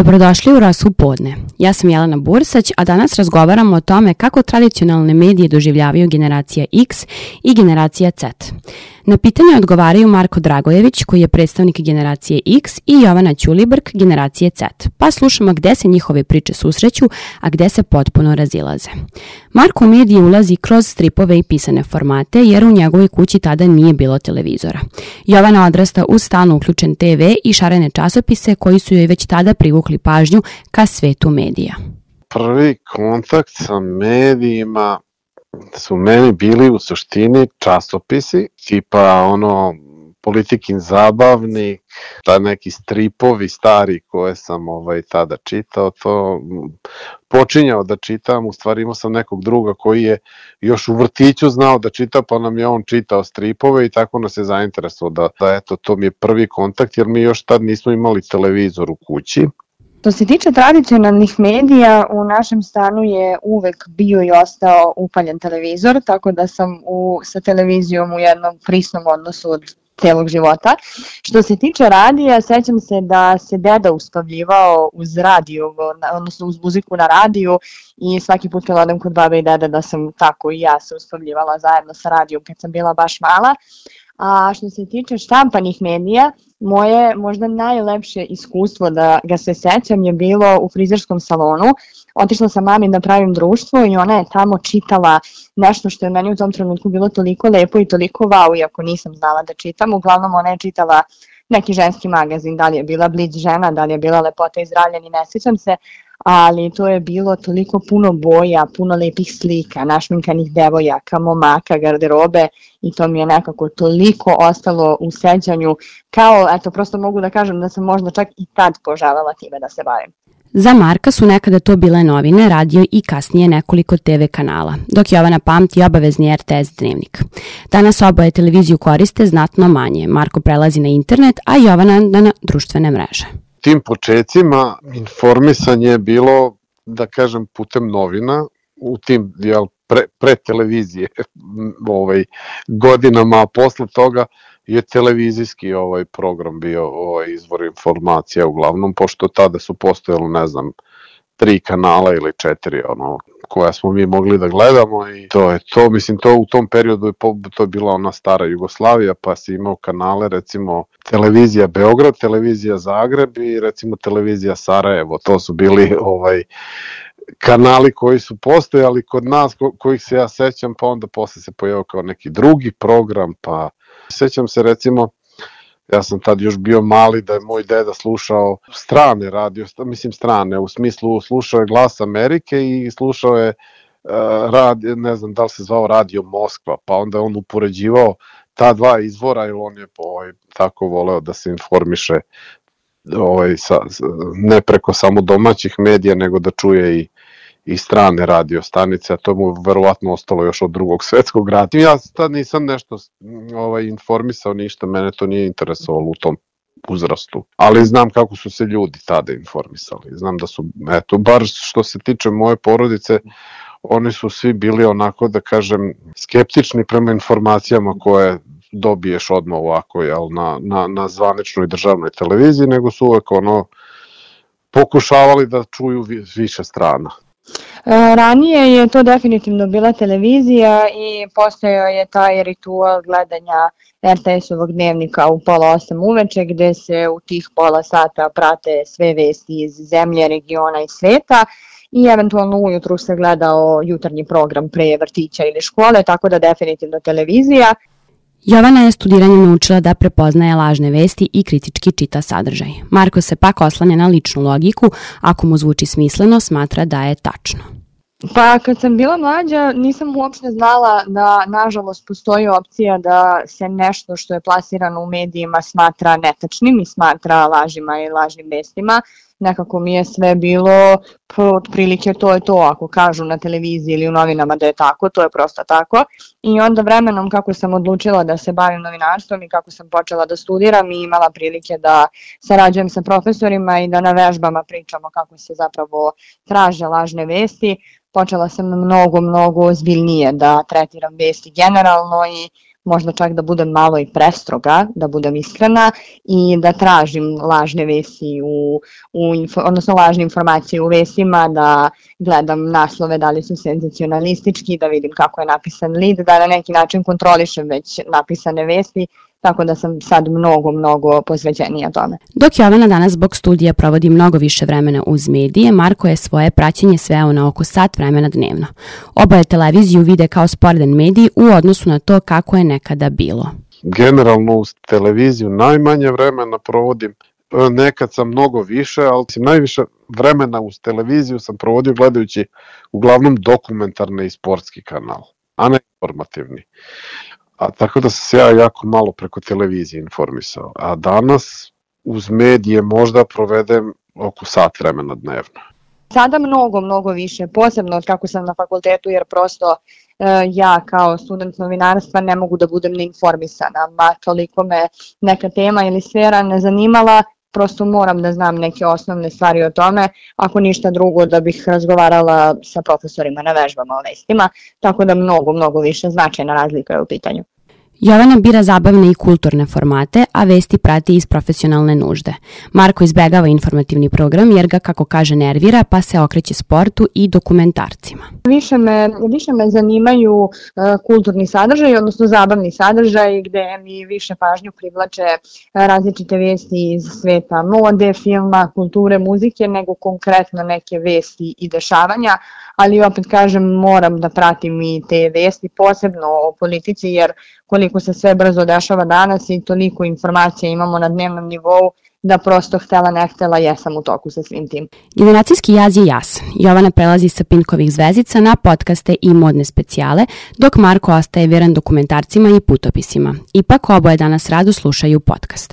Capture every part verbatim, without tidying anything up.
Dobrodošli u Rosu podne. Ja sam Jelena Bursać, a danas razgovaramo o tome kako tradicionalne medije doživljavaju generacija X i generacija Z. Na pitanje odgovaraju Marko Dragojević, koji je predstavnik generacije X, i Jovana Ćulibrk, generacije Z. Pa slušamo gde se njihove priče susreću, a gde se potpuno razilaze. Marko u medije ulazi kroz stripove i pisane formate, jer u njegovoj kući tada nije bilo televizora. Jovana odrasta uz stalno uključen te ve i šarene časopise koji su joj već tada privukli pažnju ka svetu medija. Prvi kontakt sa medijima su meni bili u suštini časopisi, tipa ono Politikin zabavnik, da neki stripovi stari koje sam ovaj, tada čitao, to počinjao da čitam, u stvari imao sam nekog druga koji je još u vrtiću znao da čita, pa nam je on čitao stripove i tako nas je zainteresovao da, da eto, to mi je prvi kontakt, jer mi još tad nismo imali televizor u kući. Što se tiče tradicionalnih medija, u našem stanu je uvek bio i ostao upaljen televizor, tako da sam u, sa televizijom u jednom prisnom odnosu od celog života. Što se tiče radija, sećam se da se deda uspavljivao uz radio, odnosno uz muziku na radiju, i svaki put kad odem kod babe i dede da sam tako i ja se uspavljivala zajedno sa radijom kad sam bila baš mala. A što se tiče štampanih medija, moje možda najlepše iskustvo da ga se sećam je bilo u frizerskom salonu. Otišla sam mami da pravim društvo i ona je tamo čitala nešto što je meni u tom trenutku bilo toliko lepo i toliko wow, iako nisam znala da čitam. Uglavnom ona je čitala neki ženski magazin, da li je bila Blic žena, da li je bila Lepota i zdravlje, ni ne sjećam se, ali to je bilo toliko puno boja, puno lepih slika, našminkanih devojaka, momaka, garderobe, i to mi je nekako toliko ostalo u sećanju, kao, eto, prosto mogu da kažem da sam možda čak i tad poželjela time da se bavim. Za Marka su nekada to bile novine, radio i kasnije nekoliko te ve kanala, dok Jovana pamti obavezni er te es dnevnik. Danas oboje televiziju koriste znatno manje. Marko prelazi na internet, a Jovana na društvene mreže. Tim počecima informisanje je bilo, da kažem, putem novina, u tim jel, pre, pre televizije ovaj, godinama, a posle toga je televizijski ovaj program bio ovaj izvor informacija uglavnom, pošto tada su postojalo, ne znam, tri kanala ili četiri, ono, koja smo mi mogli da gledamo, i to je to, mislim, to u tom periodu je, to je bila ona stara Jugoslavija, pa si imao kanale, recimo, televizija Beograd, televizija Zagreb i recimo televizija Sarajevo, to su bili ovaj kanali koji su postojali kod nas, ko, kojih se ja sećam, pa onda posle se pojavio kao neki drugi program, pa sećam se recimo, ja sam tad još bio mali, da je moj deda slušao strane radio, mislim strane, u smislu slušao je Glas Amerike i slušao je uh, radio, ne znam da li se zvao Radio Moskva, pa onda on upoređivao ta dva izvora, jer on je ovaj, tako voleo da se informiše ovaj, sa, ne preko samo domaćih medija, nego da čuje i i strane radio stanice, a to mu verovatno ostalo još od drugog svetskog rata. Ja tad nisam nešto ovaj, informisao ništa, mene to nije interesovalo u tom uzrastu, ali znam kako su se ljudi tada informisali. Znam da su, eto, bar što se tiče moje porodice, oni su svi bili onako, da kažem, skeptični prema informacijama koje dobiješ odmah ovako, jel, na, na, na zvaničnoj državnoj televiziji, nego su uvek ono pokušavali da čuju više strana. Ranije je to definitivno bila televizija i postojao je taj ritual gledanja er te es-ovog dnevnika u pola osam uveče, gde se u tih pola sata prate sve vesti iz zemlje, regiona i sveta, i eventualno ujutru se gledao jutarnji program pre vrtića ili škole, tako da definitivno televizija. Jovana je studiranjem naučila da prepoznaje lažne vesti i kritički čita sadržaj. Marko se pak oslanja na ličnu logiku, ako mu zvuči smisleno, smatra da je tačno. Pa kad sam bila mlađa nisam uopšte znala da nažalost postoji opcija da se nešto što je plasirano u medijima smatra netačnim i smatra lažima i lažnim vestima. Nekako mi je sve bilo, otprilike to je to, ako kažu na televiziji ili u novinama da je tako, to je prosto tako. I onda vremenom kako sam odlučila da se bavim novinarstvom i kako sam počela da studiram i imala prilike da sarađujem sa profesorima i da na vežbama pričamo kako se zapravo traže lažne vesti, počela sam mnogo, mnogo ozbiljnije da tretiram vesti generalno i možda čak da budem malo i prestroga, da budem iskrena i da tražim lažne vesti, u, u info, odnosno lažne informacije u vestima, da gledam naslove da li su senzacionalistički, da vidim kako je napisan lead, da na neki način kontrolišem već napisane vesti, tako da sam sad mnogo, mnogo posvećenija tome. Dok Jovana danas zbog studija provodi mnogo više vremena uz medije, Marko je svoje praćenje sveo na oko sat vremena dnevno. Oboje televiziju vide kao sporedan medij u odnosu na to kako je nekada bilo. Generalno uz televiziju najmanje vremena provodim, nekad sam mnogo više, ali najviše vremena uz televiziju sam provodio gledajući uglavnom dokumentarni i sportski kanal, a ne informativni. A tako da sam se ja jako malo preko televizije informisao. A danas uz medije možda provedem oko sat vremena dnevno. Sada mnogo, mnogo više, posebno od kako sam na fakultetu, jer prosto e, ja kao student novinarstva ne mogu da budem neinformisana, ma toliko me neka tema ili sfera ne zanimala, prosto moram da znam neke osnovne stvari o tome, ako ništa drugo da bih razgovarala sa profesorima na vežbama o vestima, tako da mnogo, mnogo više značajna razlika je u pitanju. Jovana bira zabavne i kulturne formate, a vesti prati iz profesionalne nužde. Marko izbegava informativni program jer ga, kako kaže, nervira, pa se okreće sportu i dokumentarcima. Više me, više me zanimaju uh, kulturni sadržaj, odnosno zabavni sadržaj, gde mi više pažnju privlače različite vesti iz sveta mode, filma, kulture, muzike, nego konkretno neke vesti i dešavanja, ali opet kažem, moram da pratim i te vesti, posebno o politici, jer koliko se sve brzo dešava danas i toliko informacija imamo na dnevnom nivou, da prosto htela ne htela jesam u toku sa svim tim. Generacijski jaz je jasan. Jovana prelazi sa Pinkovih zvezdica na podcaste i modne specijale, dok Marko ostaje vjeran dokumentarcima i putopisima. Ipak oboje danas rado slušaju podcaste.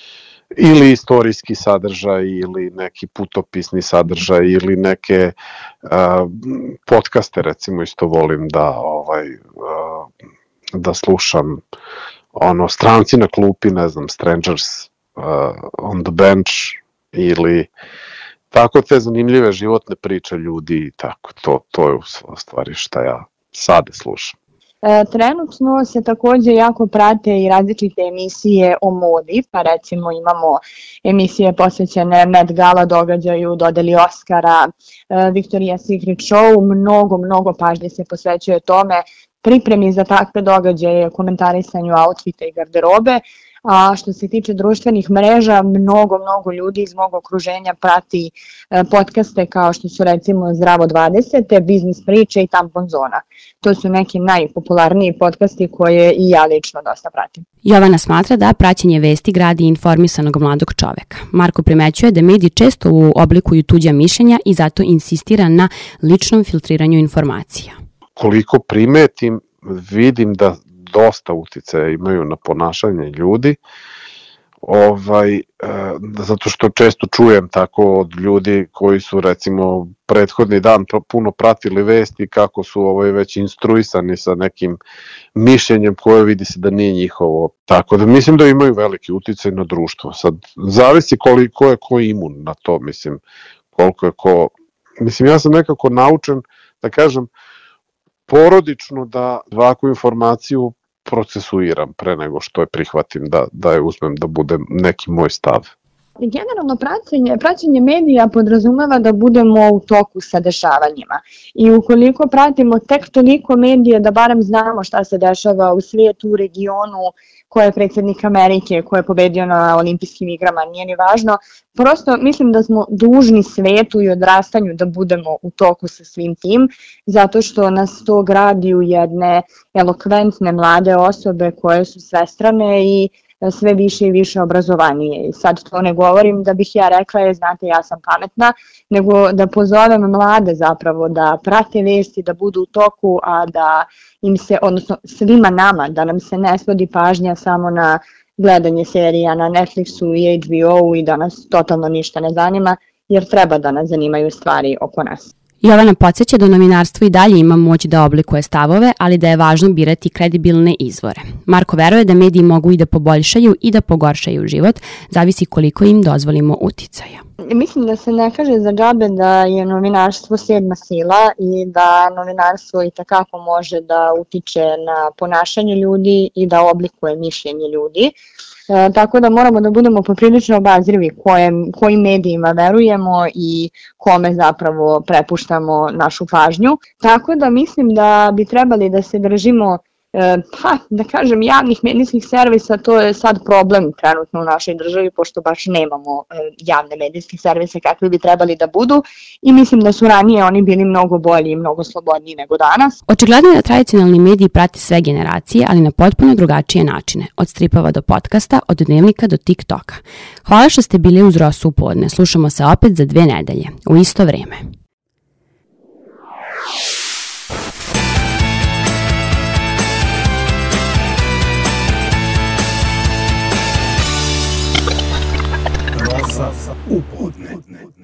Ili istorijski sadržaj, ili neki putopisni sadržaj, ili neke uh, podcaste, recimo, isto volim da ovaj uh, da slušam, ono, Stranci na klupi, ne znam, Strangers uh, on the bench, ili tako te zanimljive životne priče ljudi i tako, to, to je u stvari šta ja sada slušam. E, trenutno se takođe jako prate i različite emisije o modi, pa recimo imamo emisije posvećene Met Gala događaju, dodeli Oscara, e, Victoria's Secret Show, mnogo, mnogo pažnje se posvećuje tome, pripremi za takve događaje, komentarisanju outfita i garderobe, a što se tiče društvenih mreža, mnogo, mnogo ljudi iz mog okruženja prati podcaste kao što su recimo Zdravo dvadeset, Biznis priče i Tampon zona. To su neki najpopularniji podcasti koje i ja lično dosta pratim. Jovana smatra da praćenje vesti gradi informisanog mladog čoveka. Marko primećuje da mediji često oblikuju tuđa mišljenja i zato insistira na ličnom filtriranju informacija. Koliko primetim, vidim da dosta uticaja imaju na ponašanje ljudi, ovaj, e, zato što često čujem tako od ljudi koji su recimo prethodni dan puno pratili vesti kako su ovaj, već instruisani sa nekim mišljenjem koje vidi se da nije njihovo. Tako da mislim da imaju veliki uticaj na društvo. Sad, zavisi koliko je ko imun na to, mislim, koliko je ko... Mislim, ja sam nekako naučen, da kažem, porodično da svaku informaciju procesuiram pre nego što je prihvatim da, da je uzmem da bude neki moj stav. Generalno praćenje, praćenje medija podrazumeva da budemo u toku sa dešavanjima i ukoliko pratimo tek toliko medije da barem znamo šta se dešava u svijetu, u regionu, ko je predsjednik Amerike, ko je pobedio na olimpijskim igrama, nije ni važno. Prosto mislim da smo dužni svetu i odrastanju da budemo u toku sa svim tim, zato što nas to gradi u jedne elokventne mlade osobe koje su svestrane i sve više i više obrazovanije. I sad to ne govorim da bih ja rekla je, znate, ja sam pametna, nego da pozovem mlade zapravo da prate vesti, da budu u toku, a da im se, odnosno svima nama, da nam se ne svodi pažnja samo na gledanje serija na Netflixu i H B O-u i da nas totalno ništa ne zanima, jer treba da nas zanimaju stvari oko nas. Jovana podsjeća da novinarstvo i dalje ima moć da oblikuje stavove, ali da je važno birati kredibilne izvore. Marko veruje da mediji mogu i da poboljšaju i da pogoršaju život, zavisi koliko im dozvolimo uticaja. Mislim da se ne kaže za džabe da je novinarstvo sedma sila i da novinarstvo i takako može da utiče na ponašanje ljudi i da oblikuje mišljenje ljudi. E, tako da moramo da budemo poprilično obazrivi kojem, kojim medijima verujemo i kome zapravo prepuštamo našu pažnju. Tako da mislim da bi trebali da se držimo pa, da kažem, javnih medijskih servisa. To je sad problem trenutno u našoj državi, pošto baš nemamo javne medijske servise kakvi bi trebali da budu i mislim da su ranije oni bili mnogo bolji i mnogo slobodniji nego danas. Očigledno je da tradicionalni mediji prate sve generacije, ali na potpuno drugačije načine, od stripova do podcasta, od dnevnika do TikToka. Hvala što ste bili uz Rosu u podne, slušamo se opet za dve nedelje, u isto vreme. U podne.